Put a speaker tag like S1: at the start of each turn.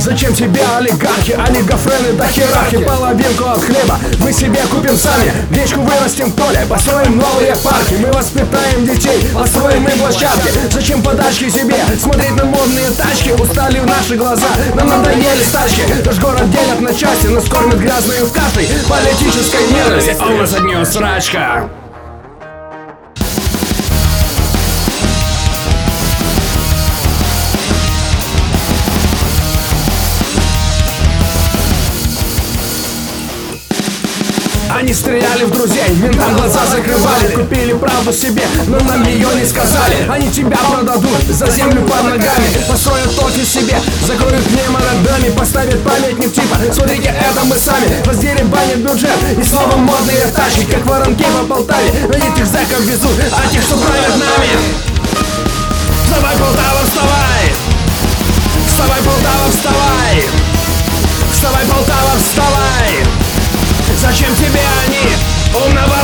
S1: Зачем тебе олигархи, олигофрены до херархи? Половинку от хлеба мы себе купим сами, гречку вырастим в поле, построим новые парки. Мы воспитаем детей, построим им площадки. Зачем подачки себе, смотреть на модные тачки? Устали в наши глаза, нам надоели стачки. Наш город делят на части, нас кормят грязную в каждой политической ненависти. А у нас от нее срачка. Они стреляли в друзей, ментам глаза закрывали. Купили правду себе, но нам ее не сказали. Они тебя продадут за землю под ногами. Построят токи себе, закроют пневмородами. Поставят памятник типа: смотрите, это мы сами. Раздеребанят бюджет и снова модные тачки, как воронки по Полтаве. На этих зэков везут, а тех, что правят нами. Вставай, Полтава, вставай! Вставай, Полтава, вставай! Вставай, Полтава, вставай! Зачем тебе они? Умного